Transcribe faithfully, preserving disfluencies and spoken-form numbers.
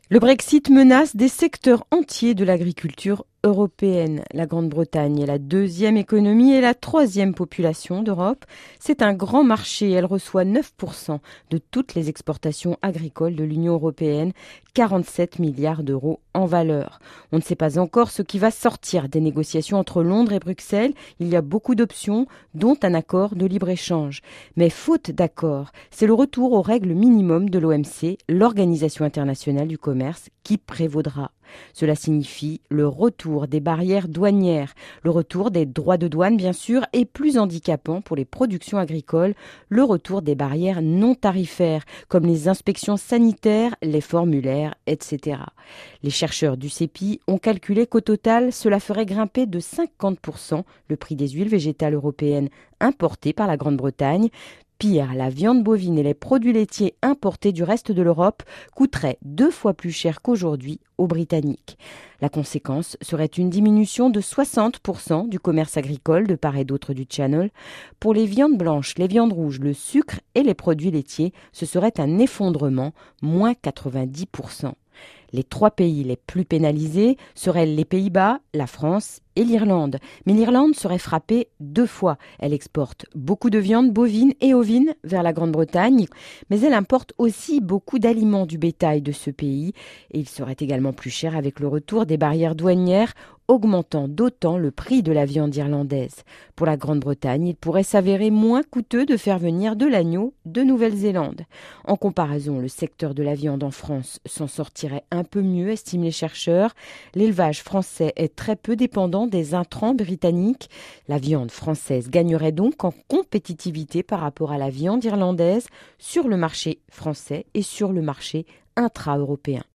Le Brexit menace des secteurs entiers de l'agriculture européenne. La Grande-Bretagne est la deuxième économie et la troisième population d'Europe. C'est un grand marché. Elle reçoit neuf pour cent de toutes les exportations agricoles de l'Union européenne, quarante-sept milliards d'euros en valeur. On ne sait pas encore ce qui va sortir des négociations entre Londres et Bruxelles. Il y a beaucoup d'options, dont un accord de libre-échange. Mais faute d'accord, c'est le retour aux règles minimum de l'O M C, l'Organisation internationale du commerce, qui prévaudra. Cela signifie le retour des barrières douanières, le retour des droits de douane bien sûr, et plus handicapant pour les productions agricoles, le retour des barrières non tarifaires, comme les inspections sanitaires, les formulaires, et cetera. Les chercheurs du CEPI ont calculé qu'au total, cela ferait grimper de cinquante pour cent le prix des huiles végétales européennes importées par la Grande-Bretagne. Pire, la viande bovine et les produits laitiers importés du reste de l'Europe coûteraient deux fois plus cher qu'aujourd'hui aux Britanniques. La conséquence serait une diminution de soixante pour cent du commerce agricole de part et d'autre du Channel. Pour les viandes blanches, les viandes rouges, le sucre et les produits laitiers, ce serait un effondrement, moins quatre-vingt-dix pour cent. Les trois pays les plus pénalisés seraient les Pays-Bas, la France et l'Irlande. Mais l'Irlande serait frappée deux fois. Elle exporte beaucoup de viande bovine et ovine vers la Grande-Bretagne, mais elle importe aussi beaucoup d'aliments du bétail de ce pays. Et il serait également plus cher avec le retour des barrières douanières, augmentant d'autant le prix de la viande irlandaise. Pour la Grande-Bretagne, il pourrait s'avérer moins coûteux de faire venir de l'agneau de Nouvelle-Zélande. En comparaison, le secteur de la viande en France s'en sortirait un peu mieux, estiment les chercheurs. L'élevage français est très peu dépendant des intrants britanniques. La viande française gagnerait donc en compétitivité par rapport à la viande irlandaise sur le marché français et sur le marché intra-européen.